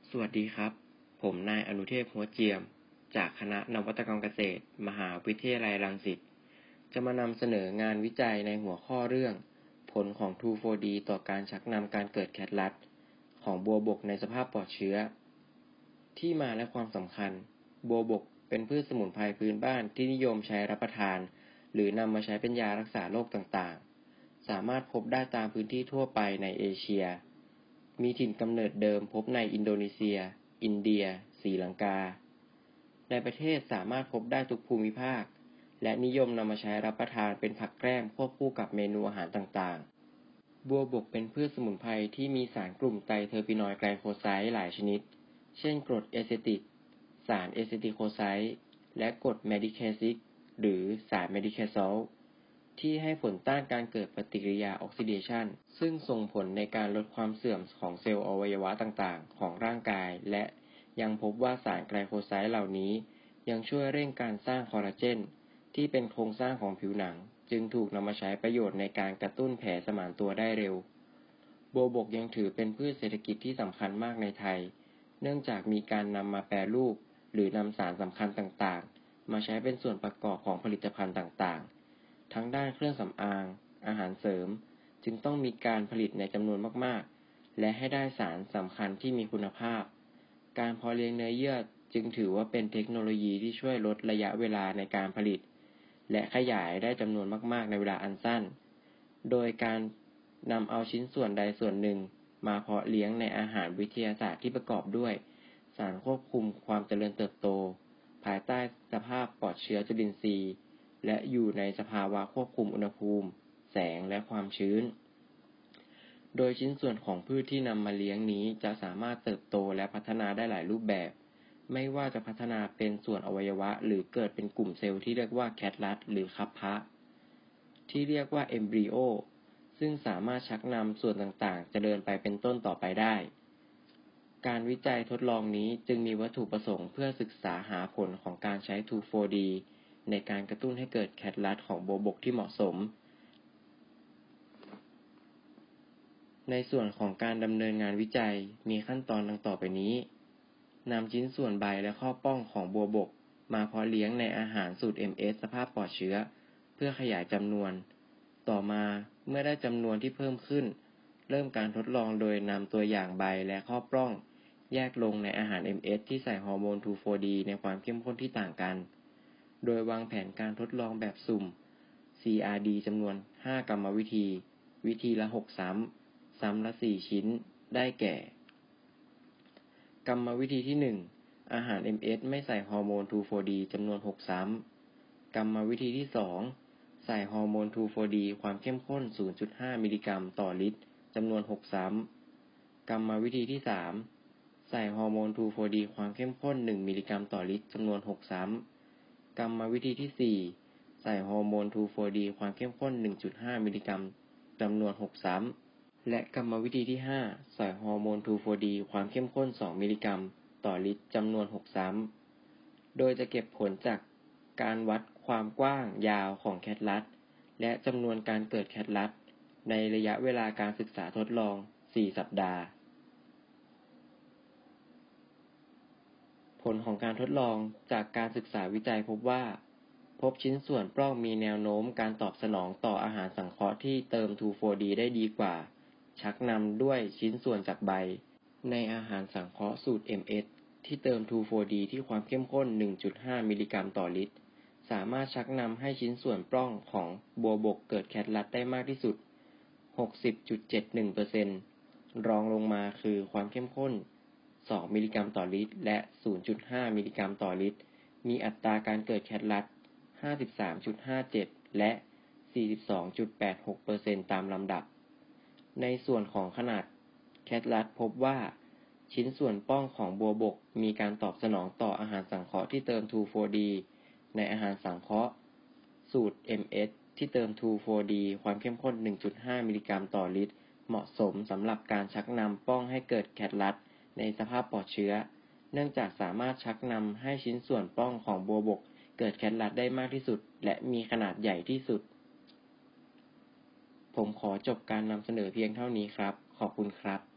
สวัสดีครับผมนายอนุเทพหัวเจียมจากคณะนวัตกรรมเกษตรมหาวิทยาลัยรังสิตจะมานำเสนองานวิจัยในหัวข้อเรื่องผลของ 2,4-D ต่อการชักนำการเกิดแคทรัสของบัวบกในสภาพปลอดเชื้อที่มาและความสำคัญบัวบกเป็นพืชสมุนไพรพื้นบ้านที่นิยมใช้รับประทานหรือนำมาใช้เป็นยารักษาโรคต่างๆสามารถพบได้ตามพื้นที่ทั่วไปในเอเชียมีถิ่นกำเนิดเดิมพบในอินโดนีเซียอินเดียศรีลังกาในประเทศสามารถพบได้ทุกภูมิภาคและนิยมนำมาใช้รับประทานเป็นผักแกล้มควบคู่กับเมนูอาหารต่างๆบัวบกเป็นพืชสมุนไพรที่มีสารกลุ่มไตรเทอร์ปีนอยด์ไกลโคไซด์หลายชนิดเช่นกรดเอเซติกสารเอเซติโคไซด์และกรดเมดิเคซิกหรือสารเมดิเคซอลที่ให้ผลต้านการเกิดปฏิกิริยาออกซิเดชันซึ่งส่งผลในการลดความเสื่อมของเซลล์อวัยวะต่างๆของร่างกายและยังพบว่าสารไกลโคไซด์เหล่านี้ยังช่วยเร่งการสร้างคอลลาเจนที่เป็นโครงสร้างของผิวหนังจึงถูกนำมาใช้ประโยชน์ในการกระตุ้นแผลสมานตัวได้เร็วบัวบกยังถือเป็นพืชเศรษฐกิจที่สำคัญมากในไทยเนื่องจากมีการนำมาแปรรูปหรือนำสารสำคัญต่างๆมาใช้เป็นส่วนประกอบของผลิตภัณฑ์ต่างๆทั้งด้านเครื่องสำอางอาหารเสริมจึงต้องมีการผลิตในจำนวนมากๆและให้ได้สารสำคัญที่มีคุณภาพการเพาะเลี้ยงเนื้อเยื่อจึงถือว่าเป็นเทคโนโลยีที่ช่วยลดระยะเวลาในการผลิตและขยายได้จำนวนมากๆในเวลาอันสั้นโดยการนำเอาชิ้นส่วนใดส่วนหนึ่งมาเพาะเลี้ยงในอาหารวิทยาศาสตร์ที่ประกอบด้วยสารควบคุมความเจริญเติบโตภายใต้สภาพปลอดเชื้อจุลินทรีย์และอยู่ในสภาวะควบคุมอุณหภูมิแสงและความชื้นโดยชิ้นส่วนของพืชที่นำมาเลี้ยงนี้จะสามารถเติบโตและพัฒนาได้หลายรูปแบบไม่ว่าจะพัฒนาเป็นส่วนอวัยวะหรือเกิดเป็นกลุ่มเซลล์ที่เรียกว่าแคทรัสหรือคัพพะที่เรียกว่าเอมบริโอซึ่งสามารถชักนำส่วนต่างๆเจริญไปเป็นต้นต่อไปได้การวิจัยทดลองนี้จึงมีวัตถุประสงค์เพื่อศึกษาหาผลของการใช้ 2,4-D ในการกระตุ้นให้เกิดแคทรัสของบัวบกที่เหมาะสมในส่วนของการดำเนินงานวิจัยมีขั้นตอนดังต่อไปนี้นำชิ้นส่วนใบและข้อป้องของบัวบกมาเพาะเลี้ยงในอาหารสูตร MS สภาพปลอดเชื้อเพื่อขยายจำนวนต่อมาเมื่อได้จำนวนที่เพิ่มขึ้นเริ่มการทดลองโดยนำตัวอย่างใบและข้อปล้องแยกลงในอาหาร MS ที่ใส่ฮอร์โมน 2,4-D ในความเข้มข้นที่ต่างกันโดยวางแผนการทดลองแบบสุ่ม CRD จำนวน5กรรมวิธีวิธีละ6ซ้ำละ4ชิ้นได้แก่กรรมวิธีที่1อาหาร MS ไม่ใส่ฮอร์โมน 2,4-D จำนวน6ซ้ำกรรมวิธีที่2ใส่ฮอร์โมน 2,4-D ความเข้มข้น 0.5 มิลลิกรัมต่อลิตรจำนวน6ซ้ำกรรมวิธีที่3ใส่ฮอร์โมน 2,4-D ความเข้มข้น1มิลลิกรัมต่อลิตรจำนวน6ซ้ำกรรมวิธีที่4ใส่ฮอร์โมน 2,4-D ความเข้มข้น 1.5 มิลลิกรัมจำนวน6ซ้ำและกรรมวิธีที่5ใส่ฮอร์โมน 2,4-D ความเข้มข้น2มิลลิกรัมต่อลิตรจำนวน6ซ้ำโดยจะเก็บผลจากการวัดความกว้างยาวของแคทรัสและจำนวนการเกิดแคทรัสในระยะเวลาการศึกษาทดลอง4สัปดาห์ผลของการทดลองจากการศึกษาวิจัยพบว่าพบชิ้นส่วนปล้องมีแนวโน้มการตอบสนองต่ออาหารสังเคราะห์ที่เติม 2,4-D ได้ดีกว่าชักนำด้วยชิ้นส่วนจากใบในอาหารสังเคราะห์สูตร MS ที่เติม 2,4-D ที่ความเข้มข้น 1.5 มิลลิกรัมต่อลิตรสามารถชักนำให้ชิ้นส่วนปล้องของบัวบกเกิดแคทรัสได้มากที่สุด 60.71% รองลงมาคือความเข้มข้น2มิลลิกรัมต่อลิตรและ 0.5 มิลลิกรัมต่อลิตรมีอัตราการเกิดแคทรัส 53.57 และ 42.86% ตามลำดับในส่วนของขนาดแคทรัสพบว่าชิ้นส่วนป้องของบัวบกมีการตอบสนองต่ออาหารสังเคราะห์ที่เติม 2,4-D ในอาหารสังเคราะห์สูตร MS ที่เติม 2,4-D ความเข้มข้น 1.5 มิลลิกรัมต่อลิตรเหมาะสมสำหรับการชักนำป้องให้เกิดแคทรัสในสภาพปลอดเชื้อเนื่องจากสามารถชักนำให้ชิ้นส่วนป้องของบัวบกเกิดแคทรัสได้มากที่สุดและมีขนาดใหญ่ที่สุดผมขอจบการนำเสนอเพียงเท่านี้ครับขอบคุณครับ